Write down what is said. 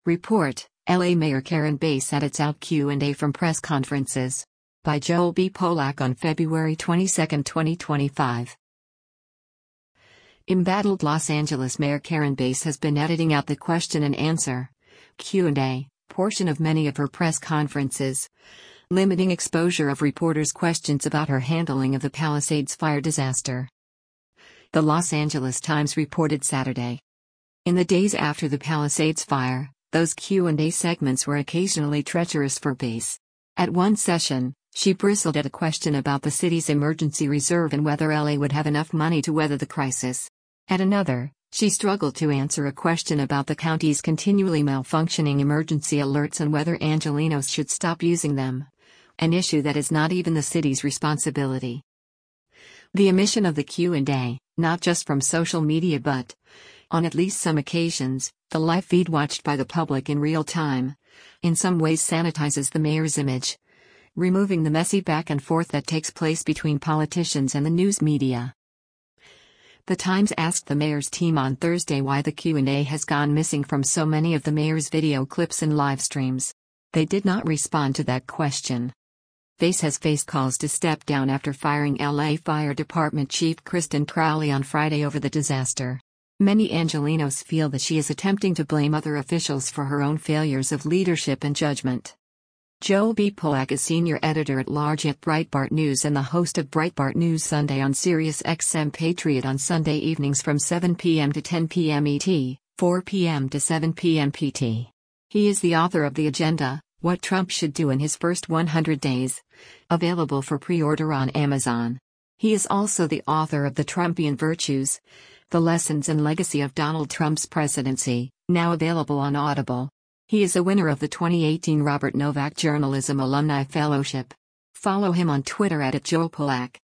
Report, LA Mayor Karen Bass at its out Q&A from press conferences. By Joel B. Polak on February 22, 2025. Embattled Los Angeles Mayor Karen Bass has been editing out the question and answer (Q&A) portion of many of her press conferences, limiting exposure of reporters' questions about her handling of the Palisades fire disaster. The Los Angeles Times reported Saturday. In the days after the Palisades fire, those Q&A segments were occasionally treacherous for Bass. At one session, she bristled at a question about the city's emergency reserve and whether LA would have enough money to weather the crisis. At another, she struggled to answer a question about the county's continually malfunctioning emergency alerts and whether Angelenos should stop using them, an issue that is not even the city's responsibility. The omission of the Q&A, not just from social media but, on at least some occasions, the live feed watched by the public in real time, in some ways sanitizes the mayor's image, removing the messy back and forth that takes place between politicians and the news media. The Times asked the mayor's team on Thursday why the Q&A has gone missing from so many of the mayor's video clips and live streams. They did not respond to that question. Bass has faced calls to step down after firing LA Fire Department Chief Kristen Crowley on Friday over the disaster. Many Angelenos feel that she is attempting to blame other officials for her own failures of leadership and judgment. Joel B. Polak is senior editor-at-large at Breitbart News and the host of Breitbart News Sunday on Sirius XM Patriot on Sunday evenings from 7 p.m. to 10 p.m. ET, 4 p.m. to 7 p.m. PT. He is the author of The Agenda, What Trump Should Do in His First 100 Days, available for pre-order on Amazon. He is also the author of The Trumpian Virtues, The Lessons and Legacy of Donald Trump's Presidency, now available on Audible. He is a winner of the 2018 Robert Novak Journalism Alumni Fellowship. Follow him on Twitter @JoelPolak.